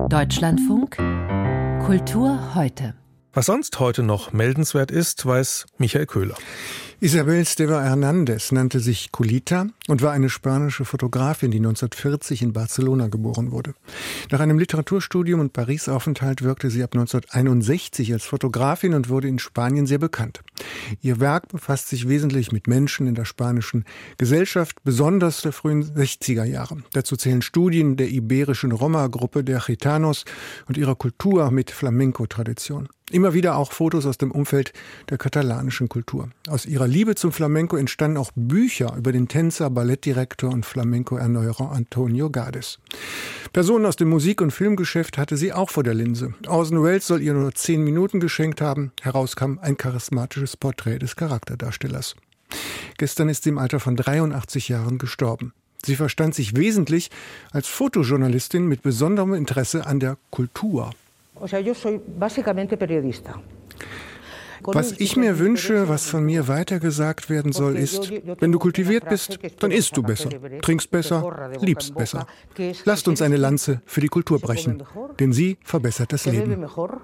Deutschlandfunk Kultur heute. Was sonst heute noch meldenswert ist, weiß Michael Köhler. Isabel Esteva Hernández nannte sich Colita und war eine spanische Fotografin, die 1940 in Barcelona geboren wurde. Nach einem Literaturstudium und Paris-Aufenthalt wirkte sie ab 1961 als Fotografin und wurde in Spanien sehr bekannt. Ihr Werk befasst sich wesentlich mit Menschen in der spanischen Gesellschaft, besonders der frühen 60er Jahre. Dazu zählen Studien der iberischen Roma-Gruppe der Gitanos und ihrer Kultur mit Flamenco-Tradition. Immer wieder auch Fotos aus dem Umfeld der katalanischen Kultur. Aus ihrer Liebe zum Flamenco entstanden auch Bücher über den Tänzer, Ballettdirektor und Flamenco-Erneuerer Antonio Gades. Personen aus dem Musik- und Filmgeschäft hatte sie auch vor der Linse. Orson Welles soll ihr nur 10 Minuten geschenkt haben. Herauskam ein charismatisches Porträt des Charakterdarstellers. Gestern ist sie im Alter von 83 Jahren gestorben. Sie verstand sich wesentlich als Fotojournalistin mit besonderem Interesse an der Kultur. Was ich mir wünsche, was von mir weitergesagt werden soll, ist, wenn du kultiviert bist, dann isst du besser, trinkst besser, liebst besser. Lasst uns eine Lanze für die Kultur brechen, denn sie verbessert das Leben.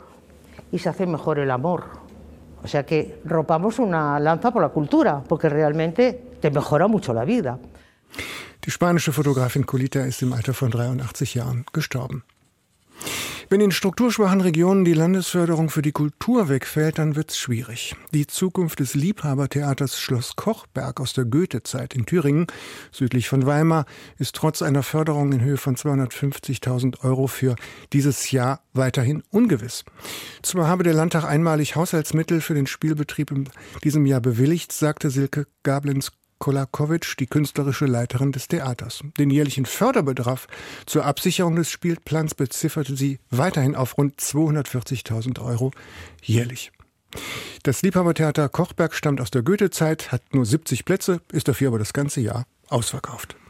Die spanische Fotografin Colita ist im Alter von 83 Jahren gestorben. Wenn in strukturschwachen Regionen die Landesförderung für die Kultur wegfällt, dann wird's schwierig. Die Zukunft des Liebhabertheaters Schloss Kochberg aus der Goethezeit in Thüringen, südlich von Weimar, ist trotz einer Förderung in Höhe von 250.000 € für dieses Jahr weiterhin ungewiss. Zwar habe der Landtag einmalig Haushaltsmittel für den Spielbetrieb in diesem Jahr bewilligt, sagte Silke Gablenz-Kolakowitsch, die künstlerische Leiterin des Theaters. Den jährlichen Förderbedarf zur Absicherung des Spielplans bezifferte sie weiterhin auf rund 240.000 € jährlich. Das Liebhabertheater Kochberg stammt aus der Goethezeit, hat nur 70 Plätze, ist dafür aber das ganze Jahr ausverkauft.